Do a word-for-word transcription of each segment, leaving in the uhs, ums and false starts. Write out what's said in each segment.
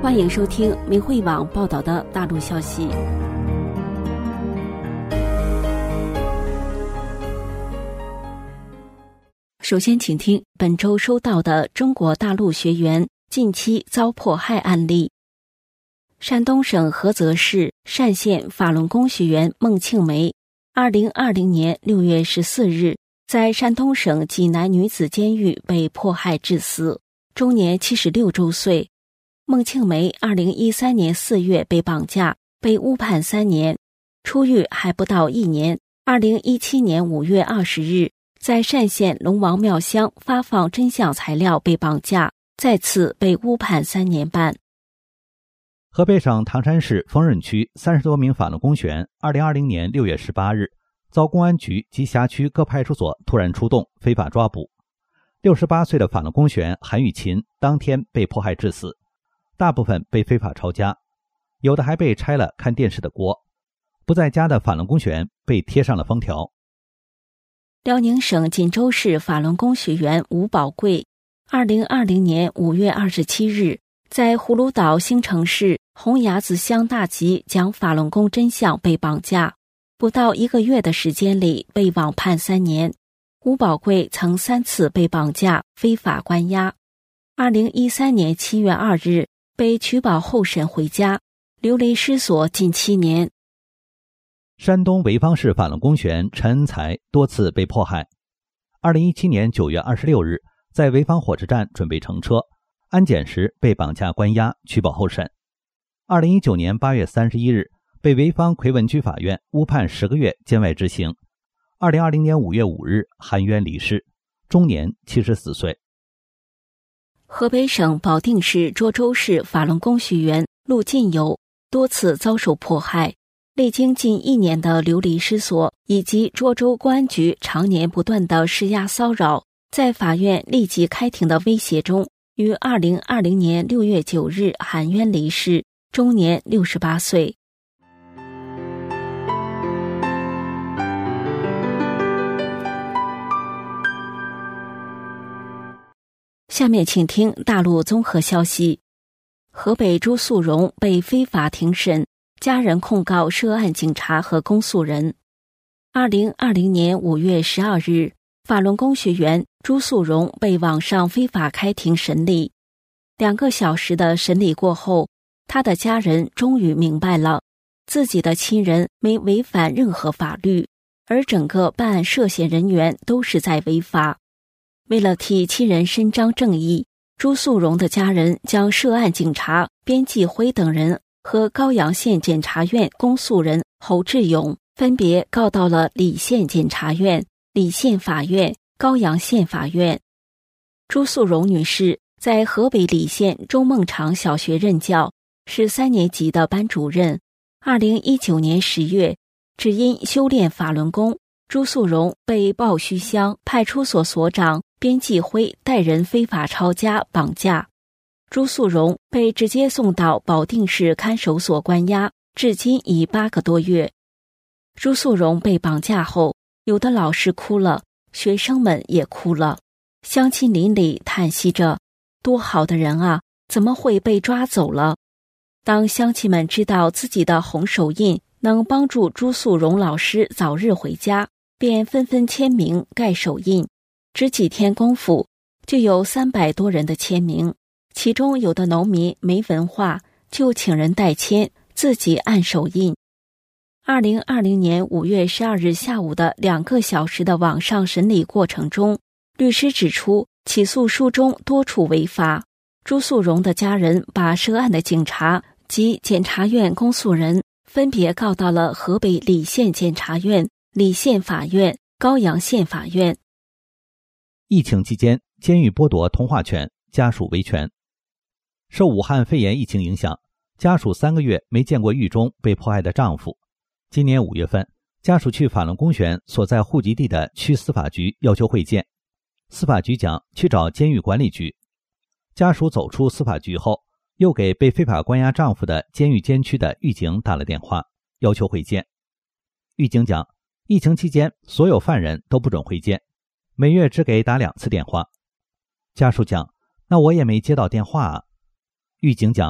欢迎收听明慧网报道的大陆消息。首先请听本周收到的中国大陆学员近期遭迫害案例。山东省菏泽市单县法轮功学员孟庆梅，二零二零年六月十四日在山东省济南女子监狱被迫害致死，终年七十六周岁。孟庆梅二零一三年四月被绑架，被误判三年，出狱还不到一年。二零一七年五月二十日，在单县龙王庙乡发放真相材料被绑架，再次被误判三年半。 河北省唐山市丰润区三十多名法轮功学员，二零二零年六月十八日，遭公安局及辖区各派出所突然出动，非法抓捕。六十八岁的法轮功学员韩玉琴当天被迫害致死，大部分被非法抄家，有的还被拆了看电视的锅。不在家的法轮功学员被贴上了封条。 辽宁省锦州市法轮功学员吴宝贵，二零二零年五月二十七日，在葫芦岛兴城市红崖子乡大集讲法轮功真相被绑架，不到一个月的时间里被网判三年。吴宝贵曾三次被绑架、非法关押。二零一三年七月二日被取保候审回家，流离失所近七年。 山东潍坊市法轮功学员陈恩才多次被迫害。二零一七年九月二十六日，在潍坊火车站准备乘车，安检时被绑架关押，取保候审。二零一九年八月三十一日，被潍坊奎文区法院误判十个月监外执行。二零二零年五月五日含冤离世，终年七十四岁。 河北省保定市涿州市法轮功学员陆进友多次遭受迫害，历经近一年的流离失所，以及涿州公安局常年不断的施压骚扰，在法院立即开庭的威胁中，于二零二零年六月九日含冤离世，终年六十八岁。下面请听大陆综合消息。河北朱素荣被非法庭审，家人控告涉案警察和公诉人。二零二零年五月十二日，法轮功学员朱素荣被网上非法开庭审理。两个小时的审理过后，他的家人终于明白了，自己的亲人没违反任何法律，而整个办案涉嫌人员都是在违法。为了替亲人伸张正义，朱素荣的家人将涉案警察边继辉等人和高阳县检察院公诉人侯志勇分别告到了澧县检察院、澧县法院、高阳县法院。朱素荣女士在河北澧县周孟场小学任教，是三年级的班主任。二零一九年十月，只因修炼法轮功，朱素荣被鲍须乡派出所所长边继辉带人非法抄家绑架。朱素荣被直接送到保定市看守所关押，至今已八个多月。朱素荣被绑架后，有的老师哭了，学生们也哭了，乡亲邻里叹息着，多好的人啊，怎么会被抓走了？当乡亲们知道自己的红手印能帮助朱素荣老师早日回家，便纷纷签名盖手印。只几天功夫，就有三百多人的签名，其中有的农民没文化，就请人代签，自己按手印。二零二零年五月十二日下午的两个小时的网上审理过程中，律师指出起诉书中多处违法。朱素荣的家人把涉案的警察及检察院公诉人分别告到了河北澧县检察院、澧县法院、高阳县法院。 疫情期间，监狱剥夺通话权，家属维权。受武汉肺炎疫情影响，家属三个月没见过狱中被迫害的丈夫。今年五月份，家属去法轮功学员所在户籍地的区司法局要求会见，司法局讲去找监狱管理局。家属走出司法局后，又给被非法关押丈夫的监狱监区的狱警打了电话，要求会见。狱警讲，疫情期间所有犯人都不准会见，每月只给打两次电话。家属讲，那我也没接到电话啊。狱警讲，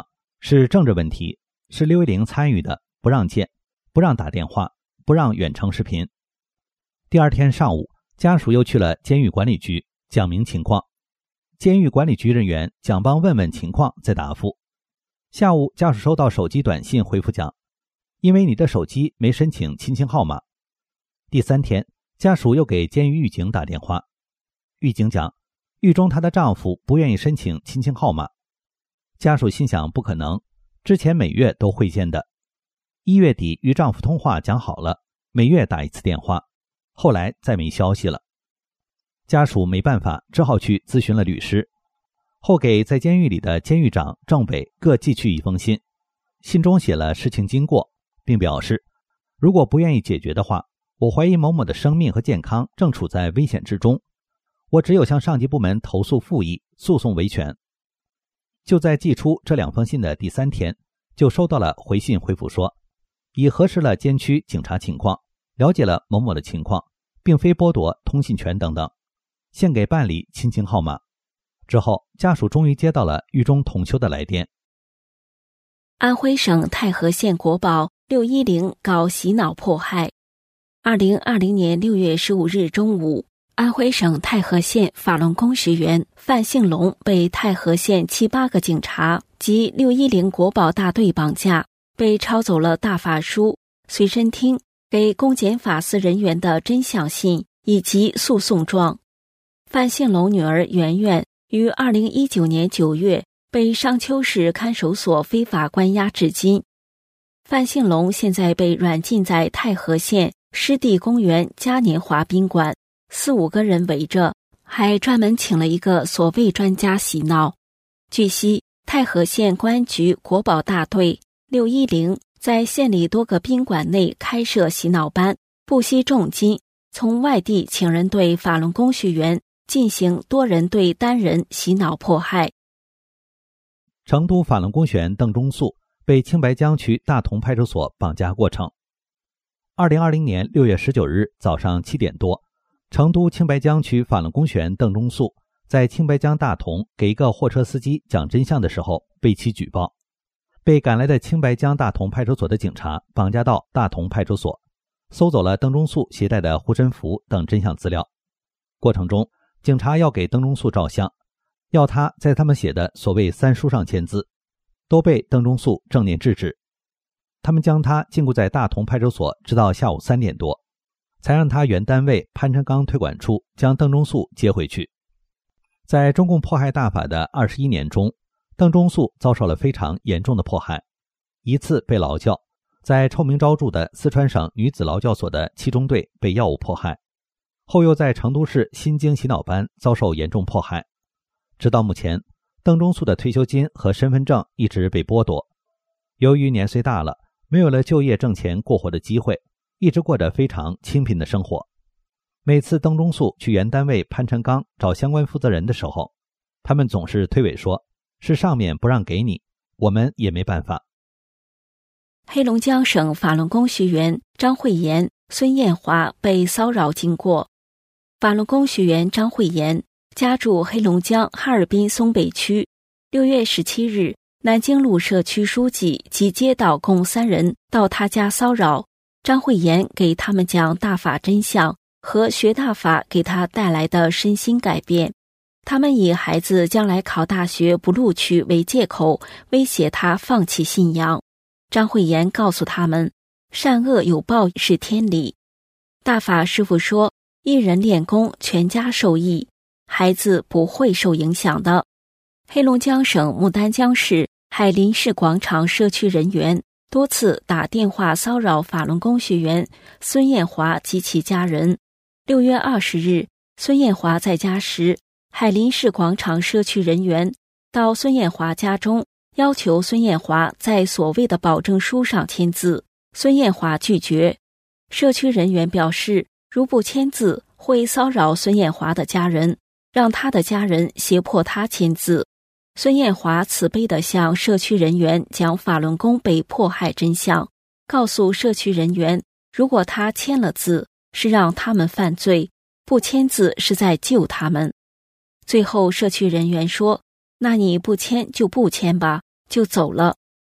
是政治问题，是六一零参与的，不让见，不让打电话，不让远程视频。第二天上午，家属又去了监狱管理局讲明情况，监狱管理局人员讲帮问问情况再答复。下午家属收到手机短信回复讲，因为你的手机没申请亲情号码。第三天，家属又给监狱狱警打电话，狱警讲狱中她的丈夫不愿意申请亲情号码。家属心想不可能，之前每月都会见的，一月底与丈夫通话讲好了，每月打一次电话，后来再没消息了。家属没办法，只好去咨询了律师，后给在监狱里的监狱长、政委各寄去一封信，信中写了事情经过，并表示如果不愿意解决的话，我怀疑某某的生命和健康正处在危险之中，我只有向上级部门投诉复议，诉讼维权。就在寄出这两封信的第三天，就收到了回信回复说，已核实了监区警察情况，了解了某某的情况，并非剥夺通信权等等，现给办理亲情号码。之后，家属终于接到了狱中同修的来电。 安徽省太和县国保六一零搞洗脑迫害。二零二零年六月十五日中午，安徽省太和县法轮功学员范兴龙被太和县七八个警察及六一零国保大队绑架，被抄走了大法书、随身听、给公检法司人员的真相信以及诉讼状。范兴龙女儿圆圆于二零一九年九月被商丘市看守所非法关押至今。范兴龙现在被软禁在太和县湿地公园嘉年华宾馆，四五个人围着，还专门请了一个所谓专家洗脑。据悉，太和县公安局国保大队六一零在县里多个宾馆内开设洗脑班，不惜重金从外地请人对法轮功学员进行多人对单人洗脑迫害。 成都法轮功学员邓中素被青白江区大同派出所绑架过程。二零二零年六月十九日早上七点多，成都青白江区法轮功学员邓中素在青白江大同给一个货车司机讲真相的时候被其举报，被赶来的青白江大同派出所的警察绑架到大同派出所，搜走了邓中素携带的护身符等真相资料。过程中，警察要给邓中素照相，要他在他们写的所谓三书上签字，都被邓中素正面制止。他们将他禁锢在大同派出所直到下午三点多，才让他原单位潘成刚推管处将邓中素接回去。在中共迫害大法的二十一年中，邓中素遭受了非常严重的迫害。一次被劳教，在臭名昭著的四川省女子劳教所的七中队被药物迫害，后又在成都市新京洗脑班遭受严重迫害。直到目前，邓中素的退休金和身份证一直被剥夺。由于年岁大了，没有了就业挣钱过活的机会，一直过着非常清贫的生活。每次邓中素去原单位潘成刚找相关负责人的时候，他们总是推诿说是上面不让给你，我们也没办法。 黑龙江省法轮功学员张慧妍、孙艳华被骚扰经过。法轮功学员张慧妍家住黑龙江哈尔滨松北区。六月十七日，南京路社区书记及街道共三人到他家骚扰，张慧妍给他们讲大法真相和学大法给他带来的身心改变。他们以孩子将来考大学不录取为借口，威胁他放弃信仰。张慧妍告诉他们，善恶有报是天理。大法师父说，一人练功，全家受益，孩子不会受影响的。黑龙江省牡丹江市海林市广场社区人员多次打电话骚扰法轮功学员孙艳华及其家人。六月二十日，孙艳华在家时，海林市广场社区人员到孙艳华家中，要求孙艳华在所谓的保证书上签字。孙艳华拒绝。社区人员表示，如不签字，会骚扰孙艳华的家人，让他的家人胁迫他签字。孙艳华慈悲地向社区人员讲法轮功被迫害真相，告诉社区人员，如果他签了字，是让他们犯罪，不签字是在救他们。最后社区人员说，那你不签就不签吧，就走了。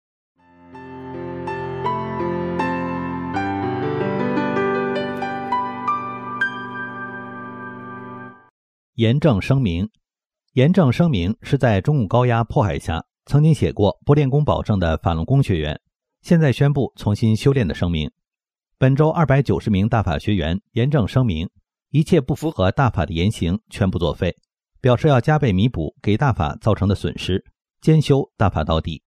严正声明。严正声明是在中共高压迫害下曾经写过不练功保证的法轮功学员，现在宣布重新修炼的声明。本周二百九十名大法学员严正声明，一切不符合大法的言行全部作废，表示要加倍弥补给大法造成的损失，坚修大法到底。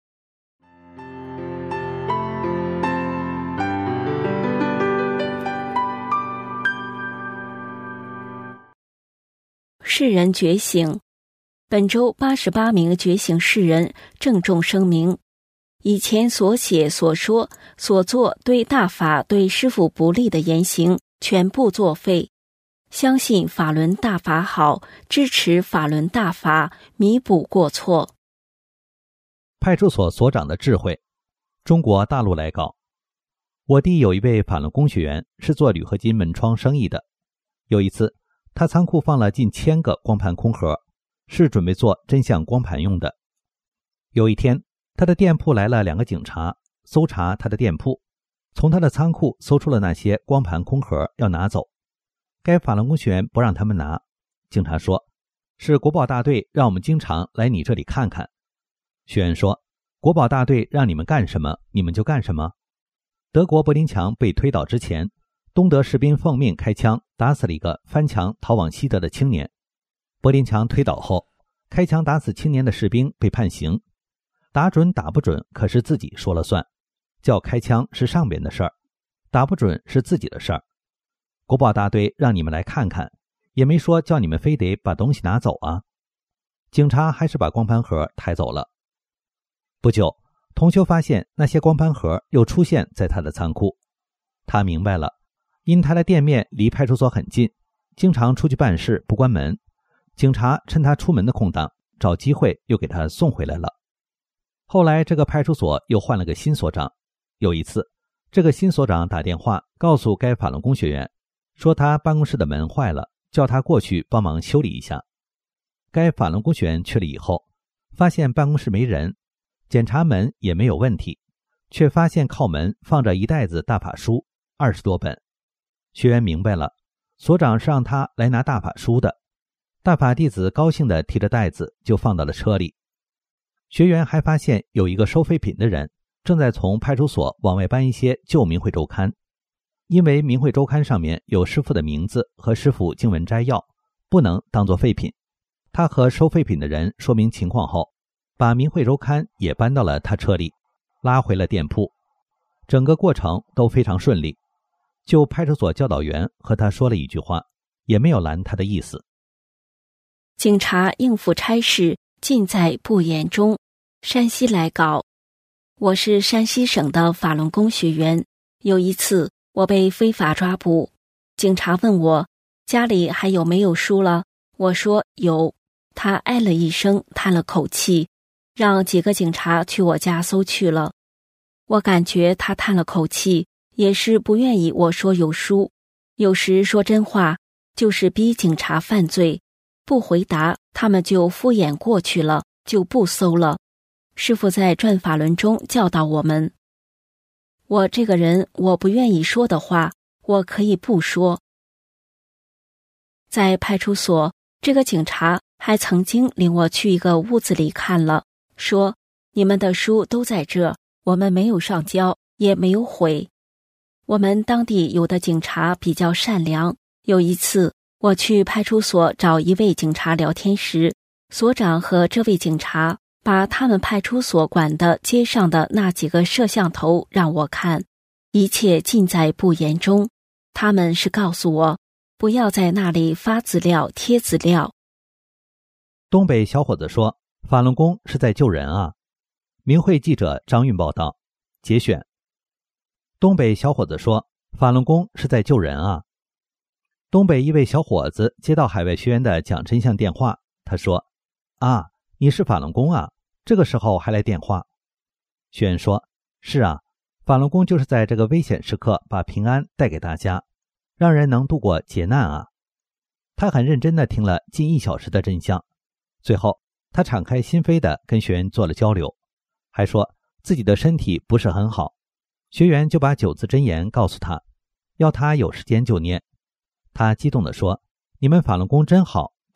世人觉醒。本周八十八名觉醒世人郑重声明，以前所写所说所做对大法对师父不利的言行全部作废，相信法轮大法好，支持法轮大法，弥补过错。 派出所所长的智慧。中国大陆来稿。我弟有一位法轮功学员是做铝合金门窗生意的，有一次他仓库放了近千个光盘空盒，是准备做真相光盘用的。有一天，他的店铺来了两个警察，搜查他的店铺，从他的仓库搜出了那些光盘空盒要拿走。该法轮功学员不让他们拿，警察说，是国保大队让我们经常来你这里看看。学员说，国保大队让你们干什么，你们就干什么。德国柏林墙被推倒之前，东德士兵奉命开枪打死了一个翻墙逃往西德的青年。柏林墙推倒后，开枪打死青年的士兵被判刑，打准打不准可是自己说了算，叫开枪是上边的事儿，打不准是自己的事儿。国保大队让你们来看看，也没说叫你们非得把东西拿走啊。警察还是把光盘盒抬走了。不久，同修发现那些光盘盒又出现在他的仓库，他明白了，因他的店面离派出所很近，经常出去办事不关门，警察趁他出门的空档，找机会又给他送回来了。后来这个派出所又换了个新所长，有一次，这个新所长打电话告诉该法轮功学员，说他办公室的门坏了，叫他过去帮忙修理一下。该法轮功学员去了以后，发现办公室没人，检查门也没有问题，却发现靠门放着一袋子大法书，二十多本。学员明白了，所长是让他来拿大法书的。大法弟子高兴地提着袋子就放到了车里。学员还发现有一个收废品的人正在从派出所往外搬一些旧明慧周刊，因为明慧周刊上面有师父的名字和师父经文摘要，不能当作废品。他和收废品的人说明情况后，把明慧周刊也搬到了他车里，拉回了店铺。整个过程都非常顺利，就派出所教导员和他说了一句话，也没有拦他的意思。 警察应付差事尽在不言中。山西来稿。我是山西省的法轮功学员，有一次我被非法抓捕，警察问我家里还有没有书了，我说有。他哎了一声，叹了口气，让几个警察去我家搜去了。我感觉他叹了口气，也是不愿意我说有书。有时说真话，就是逼警察犯罪，不回答他们就敷衍过去了，就不搜了。师父在转法轮中教导我们，我这个人我不愿意说的话，我可以不说。在派出所，这个警察还曾经领我去一个屋子里看了，说你们的书都在这，我们没有上交，也没有毁。我们当地有的警察比较善良，有一次我去派出所找一位警察聊天时，所长和这位警察把他们派出所管的街上的那几个摄像头让我看，一切尽在不言中。他们是告诉我不要在那里发资料贴资料。 东北小伙子说，法轮功是在救人啊。明慧记者张运报道，节选。东北小伙子说，法轮功是在救人啊。东北一位小伙子接到海外学员的讲真相电话，他说，啊，你是法轮功啊，这个时候还来电话。学员说，是啊，法轮功就是在这个危险时刻把平安带给大家，让人能度过劫难啊。他很认真地听了近一小时的真相，最后他敞开心扉地跟学员做了交流，还说自己的身体不是很好，学员就把九字真言告诉他，要他有时间就念。他激动地说，你们法轮功真好，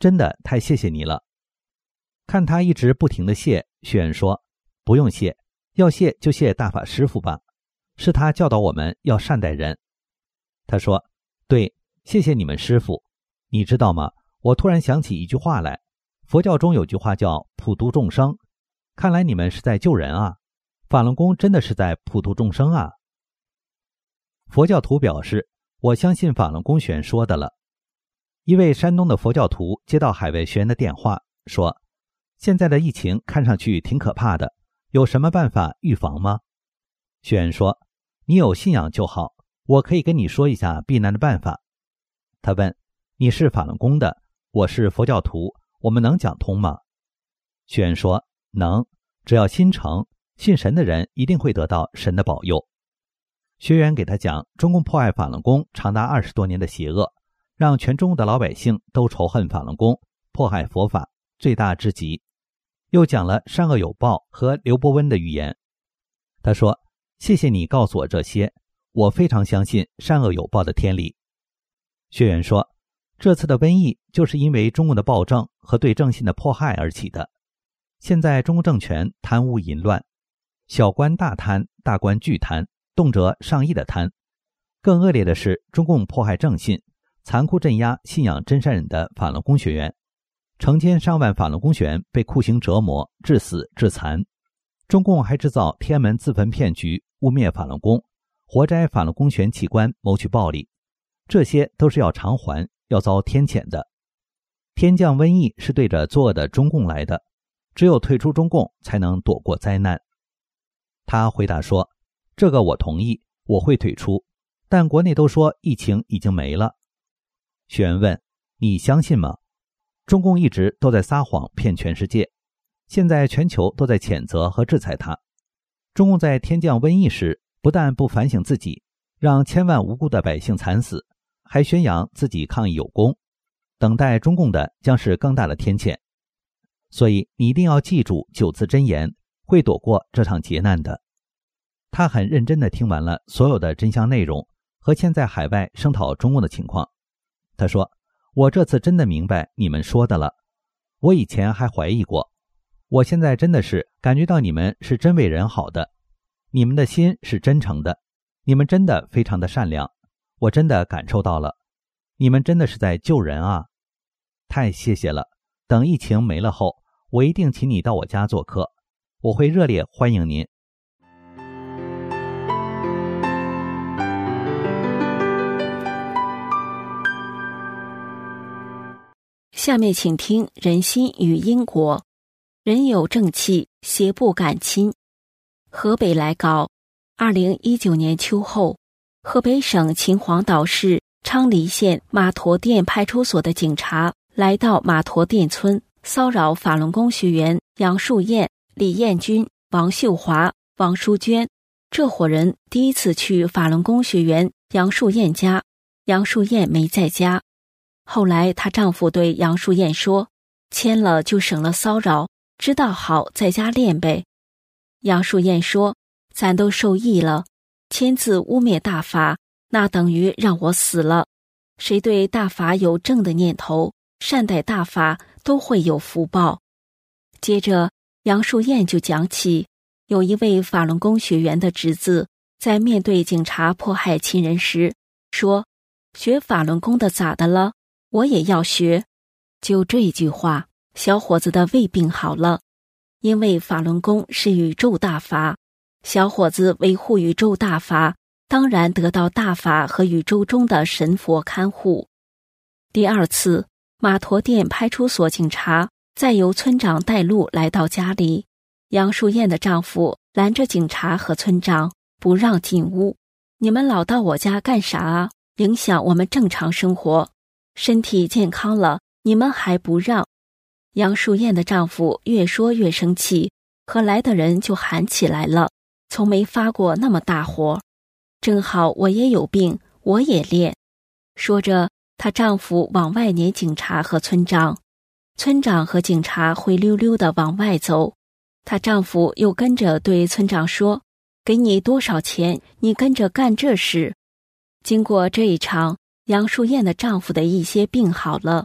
真的太谢谢你了。看他一直不停地谢，学员说，不用谢，要谢就谢大法师父吧，是他教导我们要善待人。他说，对，谢谢你们师父。你知道吗，我突然想起一句话来，佛教中有句话叫普度众生，看来你们是在救人啊，法轮功真的是在普度众生啊。佛教徒表示，我相信法轮功学员说的了。一位山东的佛教徒接到海外学员的电话，说，现在的疫情看上去挺可怕的，有什么办法预防吗？学员说，你有信仰就好，我可以跟你说一下避难的办法。他问，你是法轮功的，我是佛教徒，我们能讲通吗？学员说，能，只要心诚，信神的人一定会得到神的保佑。学员给他讲，中共迫害法轮功长达二十多年的邪恶，让全中国的老百姓都仇恨法轮功，迫害佛法，罪大之极。又讲了善恶有报和刘伯温的预言。他说，谢谢你告诉我这些，我非常相信善恶有报的天理。学员说，这次的瘟疫就是因为中共的暴政和对正信的迫害而起的。现在中共政权贪污淫乱，小官大贪，大官巨贪，动辄上亿的贪。更恶劣的是，中共迫害正信，残酷镇压信仰真善忍的法轮功学员，成千上万法轮功学员被酷刑折磨，致死致残。中共还制造天安门自焚骗局，污蔑法轮功，活摘法轮功学员器官，谋取暴利。这些都是要偿还，要遭天谴的。天降瘟疫是对着作恶的中共来的，只有退出中共才能躲过灾难。他回答说，这个我同意，我会退出，但国内都说疫情已经没了。学员问，你相信吗？中共一直都在撒谎骗全世界，现在全球都在谴责和制裁他。中共在天降瘟疫时，不但不反省自己，让千万无辜的百姓惨死，还宣扬自己抗疫有功，等待中共的将是更大的天谴。所以你一定要记住九字真言，会躲过这场劫难的。他很认真地听完了所有的真相内容和现在海外声讨中共的情况。他说，我这次真的明白你们说的了，我以前还怀疑过，我现在真的是感觉到你们是真为人好的，你们的心是真诚的，你们真的非常的善良，我真的感受到了，你们真的是在救人啊，太谢谢了，等疫情没了后，我一定请你到我家做客，我会热烈欢迎您。 下面请听人心与因果。人有正气，邪不敢侵。河北来稿，二零一九年秋后，河北省秦皇岛市昌黎县马陀店派出所的警察来到马陀店村，骚扰法轮功学员杨树燕、李艳军、王秀华、王淑娟。这伙人第一次去法轮功学员杨树燕家，杨树燕没在家。后来她丈夫对杨树燕说，签了就省了骚扰，知道好在家练呗。杨树燕说，咱都受益了，签字污蔑大法，那等于让我死了。谁对大法有正的念头，善待大法，都会有福报。接着杨树燕就讲起，有一位法轮功学员的侄子在面对警察迫害亲人时说，学法轮功的咋的了，我也要学。就这句话，小伙子的胃病好了。因为法轮功是宇宙大法，小伙子维护宇宙大法，当然得到大法和宇宙中的神佛看护。第二次，马陀店派出所警察再由村长带路来到家里，杨树燕的丈夫拦着警察和村长，不让进屋。你们老到我家干啥啊？影响我们正常生活，身体健康了，你们还不让。杨树燕的丈夫越说越生气，和来的人就喊起来了，从没发过那么大火。正好我也有病，我也练。说着，她丈夫往外撵警察和村长，村长和警察灰溜溜地往外走。她丈夫又跟着对村长说，给你多少钱，你跟着干这事。经过这一场，杨树燕的丈夫的一些病好了，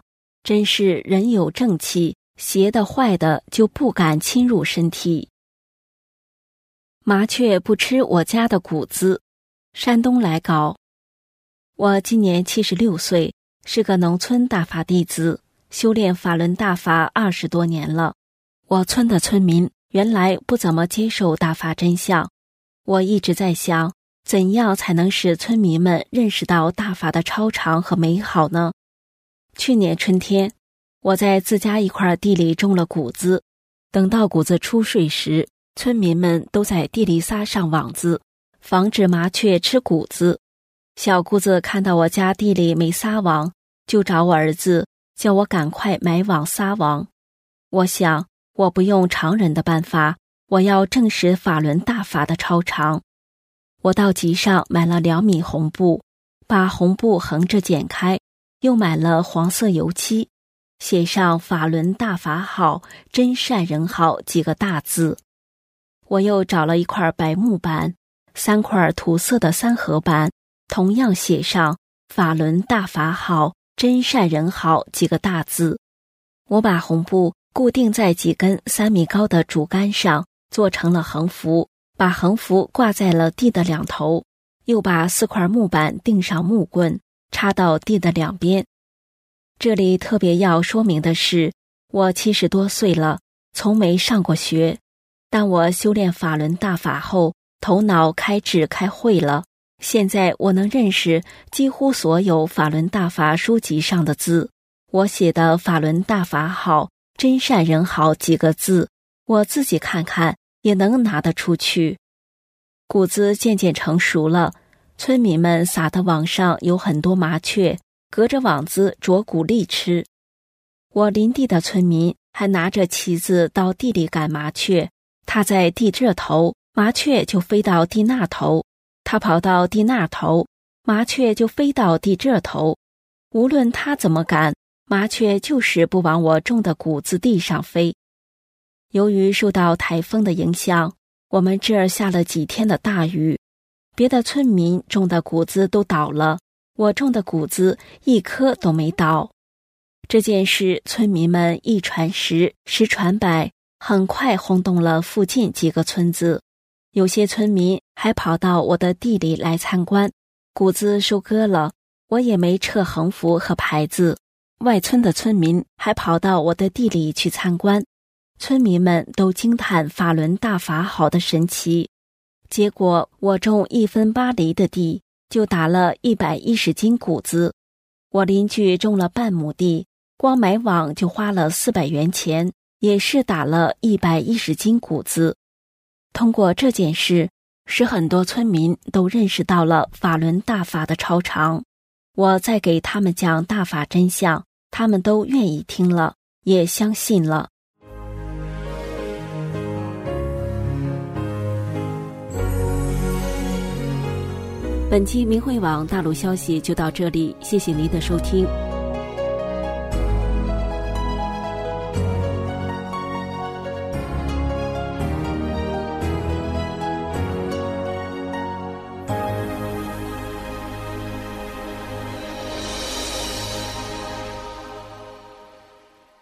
真是人有正气，邪的坏的就不敢侵入身体。麻雀不吃我家的谷子。山东来稿。我今年七十六岁，是个农村大法弟子，修炼法轮大法二十多年了。我村的村民原来不怎么接受大法真相，我一直在想，怎样才能使村民们认识到大法的超常和美好呢？去年春天，我在自家一块地里种了谷子，等到谷子出穗时，村民们都在地里撒上网子，防止麻雀吃谷子。小姑子看到我家地里没撒网，就找我儿子，叫我赶快买网撒网。我想，我不用常人的办法，我要证实法轮大法的超常。我到集上买了两米红布，把红布横着剪开，又买了黄色油漆，写上法轮大法好，真善人好几个大字。我又找了一块白木板，三块土色的三合板，同样写上法轮大法好，真善人好几个大字。我把红布固定在几根三米高的竹竿上，做成了横幅，把横幅挂在了地的两头，又把四块木板钉上木棍，插到地的两边。这里特别要说明的是，我七十多岁了，从没上过学，但我修炼法轮大法后，头脑开智开慧了，现在我能认识几乎所有法轮大法书籍上的字。我写的法轮大法好，真善人好几个字，我自己看看也能拿得出去。谷子渐渐成熟了，村民们撒的网上有很多麻雀，隔着网子啄谷粒吃。我邻地的村民还拿着旗子到地里赶麻雀，他在地这头，麻雀就飞到地那头，他跑到地那头，麻雀就飞到地这头。无论他怎么赶，麻雀就是不往我种的谷子地上飞。由于受到台风的影响，我们这儿下了几天的大雨，别的村民种的谷子都倒了，我种的谷子一颗都没倒。这件事村民们一传十，十传百，很快轰动了附近几个村子。有些村民还跑到我的地里来参观。谷子收割了，我也没撤横幅和牌子。外村的村民还跑到我的地里去参观，村民们都惊叹法轮大法好的神奇。结果我种一分八厘的地，就打了一百一十斤谷子。我邻居种了半亩地，光买网就花了四百元钱，也是打了一百一十斤谷子。通过这件事，使很多村民都认识到了法轮大法的超常。我再给他们讲大法真相，他们都愿意听了，也相信了。本期明慧网大陆消息就到这里，谢谢您的收听。